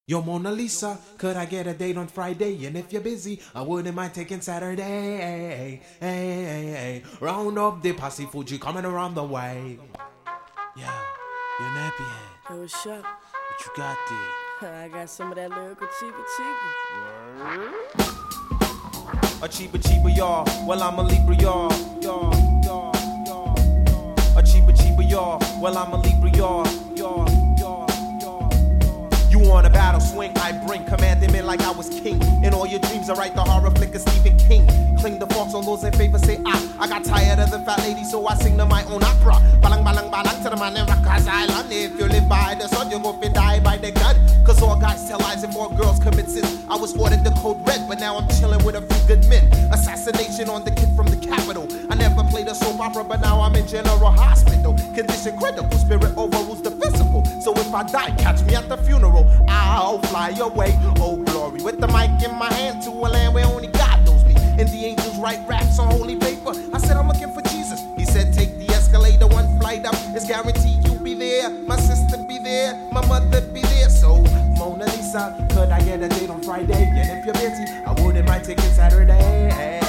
Yo, Mona Lisa, could I get a date on Friday? And if you're busy, I wouldn't mind taking Saturday. Round up the posse, Fuji coming around the way. Yeah, you're nappy head. Hey, what's up? What you got there? I got some of that lyrical cheaper. A cheaper, y'all. Well, I'm a Libra, y'all. A cheaper, y'all. Well, I'm a Libra, y'all. You on a battle swing, I bring commanding me like I was king. In all your dreams, I write the horror flick of Stephen King. Cling the forks on those in favor, say I got tired of the fat lady, so I sing to my own opera. Balang to the man in Rikers Island. If you live by the sun, you're gonna die by the gun. Cause all guys tell lies and more girls commit sins. I was ordered the code red, but now I'm chilling with a few good men. Assassination on the kid from the capital. I never played a soap opera, but now I'm in general hospital. Condition critical, spirit overrules the physical. So if I die, catch me at the funeral. I'll fly away, oh glory. With the mic in my hand to a land where only God knows me. And the angels write raps on holy paper. I said I'm looking for Jesus. He said take the escalator, one flight up. It's guaranteed you'll be there. My sister be there, my mother be there. So Mona Lisa, could I get a date on Friday? And if you're busy, I wouldn't mind taking Saturday.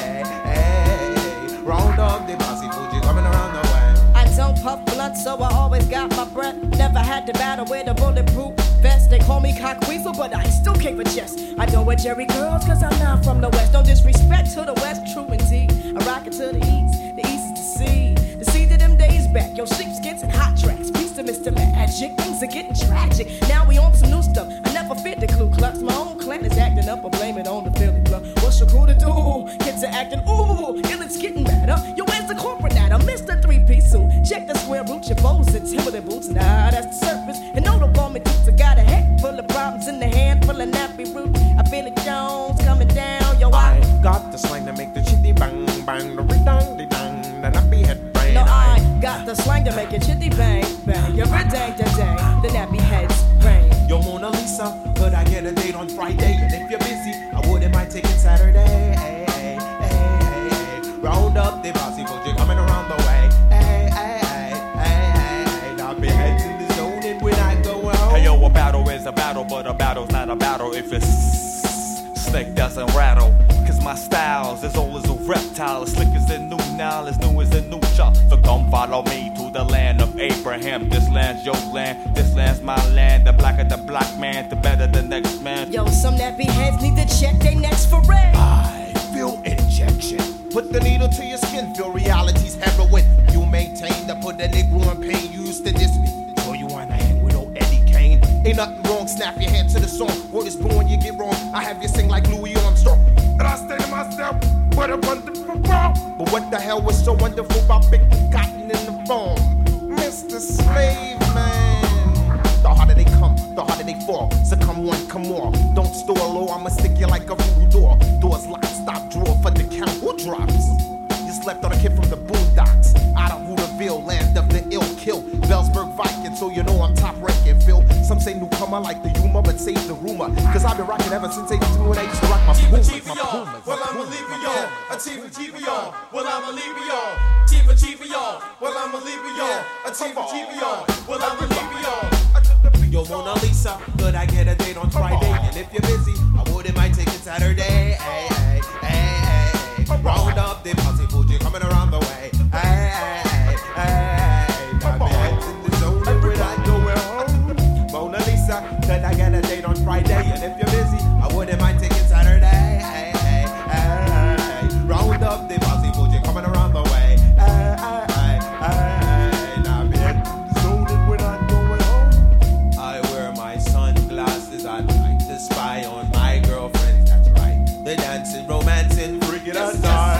Round up the posse, Fuji coming around the way. I don't puff blunt, so I always got my breath. Never had to battle with a bulletproof vest. They call me cockweasel, but I still keep a chest. I don't wear Jerry curls, cause I'm not from the West. No disrespect to the West, true indeed. I rock it to the East is the sea. The sea to them days back, yo, sheepskins and hot tracks. Peace to Mr. Magic, things are getting tragic. Now we on some new stuff, I never fit the Ku Klux. My own clan is acting up, I blame it on the Philly Club. What's your crew to do? Kids are acting, ooh, and it's getting better. Yo, where's the corporate at? I missed the three-piece suit. Check the square root, your foes and Timberland boots. Nah, that's the surface. And no, the garment dudes, I got a head full of problems in the hand full of nappy root. I feel it Jones coming down, yo, I got the slang to make the chitty bang bang, the ridang de dang, the nappy head brain. No, I got the slang to make it chitty bang bang, your ridang de dang, the nappy heads brain. Yo, Mona Lisa, could I get a date on Friday? And if you're busy, I wouldn't mind taking Saturday. Round up the posse, Fuji coming around the way. Now be heads in the zone and when I go out. Hey yo, a battle is a battle, but a battle's not a battle if it's snake doesn't rattle. Cause my style's as old as a reptile, as slick as a new Nile, as new as a new chop. So come follow me to the land of Abraham. This land's your land, this land's my land. The blacker the black man, the better the next man. Yo, some nappy heads need to check their necks for red. I feel injection. Put the needle to your skin, feel reality's heroin. You maintain to put the Negro in pain. You used to diss me, so you wanna hang with old Eddie Kane. Ain't nothing wrong, snap your hand to the song. Word is born, you get wrong. I have you sing like Louis Armstrong. And I say to myself, what a wonderful world. But what the hell was so wonderful about picking cotton in the farm? Mr. Slave Man. The harder they come, the harder they fall. So come one, come on. Don't store low, I'ma stick you like a voodoo door. Doors locked, stop, drawer for the count. Who drops? You slept on a kid from the boondocks. Out of Hooterville, land of the ill kill. Bellsburg Viking, so you know I'm top ranking, Phil. Some say newcomer like the humor, but save the rumor. Cause I've been rocking ever since 82 when I used to rock my Pumas. Well, I'm a Libra, y'all. A cheaper, y'all. Well, I'm a Libra, y'all. Cheaper, y'all. Well, I'm a Libra, y'all. A cheaper, y'all. Well, I'm a Libra, y'all. Yo, Mona Lisa, could I get a date on Friday? And if you're busy, I wouldn't mind taking Saturday. Round up the posse, Fuji coming around the way. Now the heads in the zone and when I go home. Mona Lisa, could I get a date on Friday? And if you're busy, I wouldn't mind taking Saturday. Round up the posse, Fuji coming around the way. Now the heads in the zone and when I go home. I wear my sunglasses at night to spy on my girlfriends. That's right. The dancing, romancing, freaking out.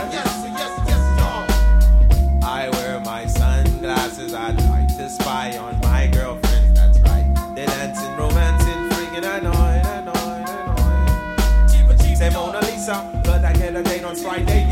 I wear my sunglasses at night to spy on my girlfriends. That's right. They dancing, romancing, freaking annoyed. Say Mona Lisa, could I get a date on Friday?